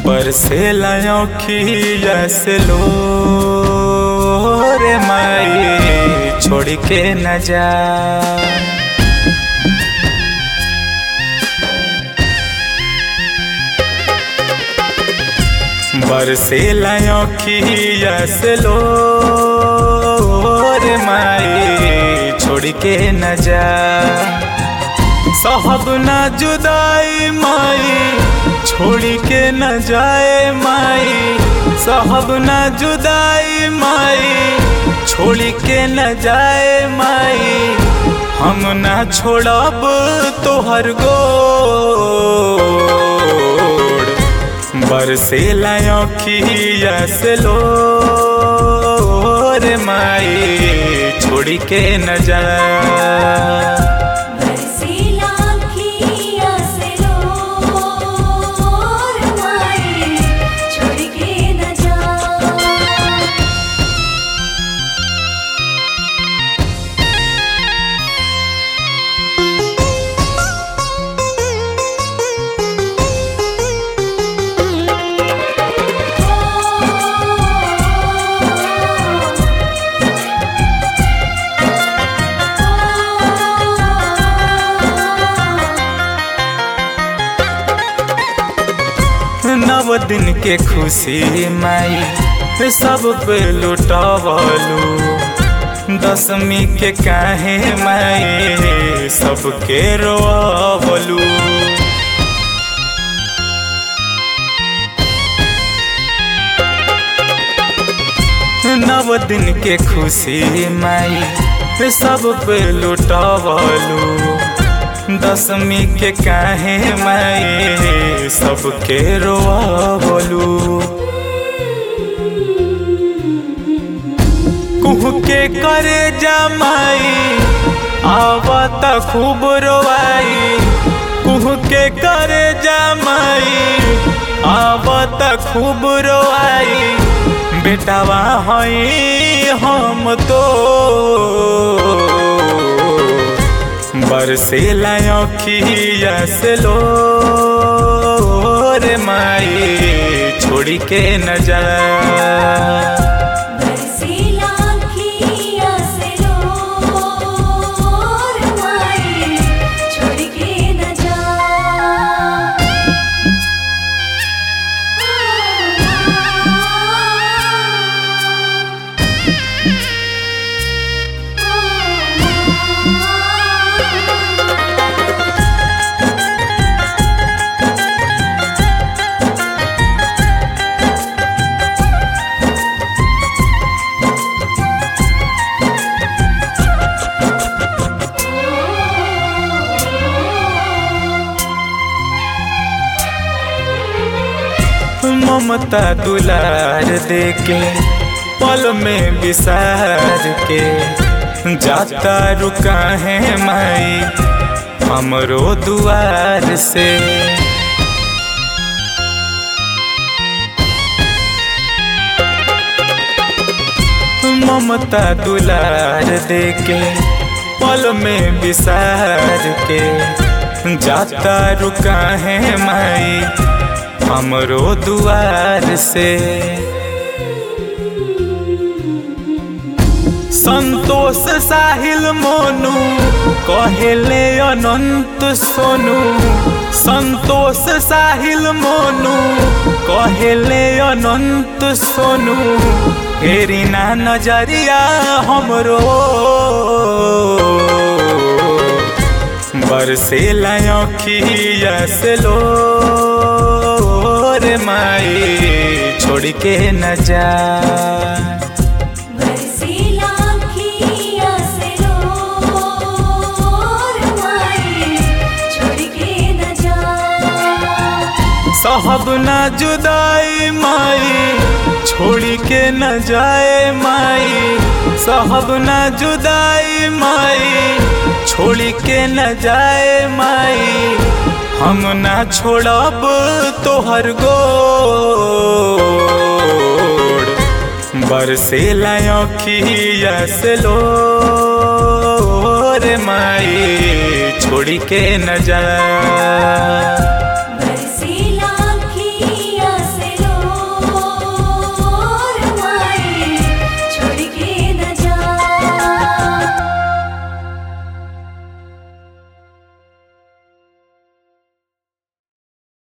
बरसेला अखिया से लोर माई छोड़ के न जा। बरसेला अखिया से लोर माई छोड़ के न जा। साहब ना जुदाई माई छोड़ के न जाए माई, साहब ना जुदाई माई छोड़ के न जाए माई। हम ना छोड़ब तोहर गोड़, बरसेला अखिया से लोर माई छोड़ के न जा। नव दिन के खुशी माई सब पे लुटावलू, दशमी के काहे माई सबके रोवलू। नव दिन के खुशी माई सब पे लुटावलू, दशमी के काहे माई सबके रोवलू। कुह के करे जमाई आवत खूब रोवाई, कुह के करे जमाई आवत खूब रोवाई। बेटावा हई हम तो बरसेला अखिया से लोर माई छोड़ के न जा। ममता दुलार देके पल में बिसार के जाता रुका है माई हमरो दुआर से। ममता दुलार देके पल में बिसार के जाता रुका है माई हमरो दुआर से। संतोष साहिल मोनू कहेले अनंत सोनू, संतोष साहिल मोनू कहेले अनंत सोनू। हेरी ना नजरिया हमरो बरसेला अखिया से लोर माई छोड़ के न जा। साहब ना जुदाई माई छोड़ के न जाए माई, साहब ना जुदाई माई छोड़ के न जाए माई। हम ना छोड़ब तोहर गोड़, बरसेला अखिया से लोर माई छोड़ के न जा।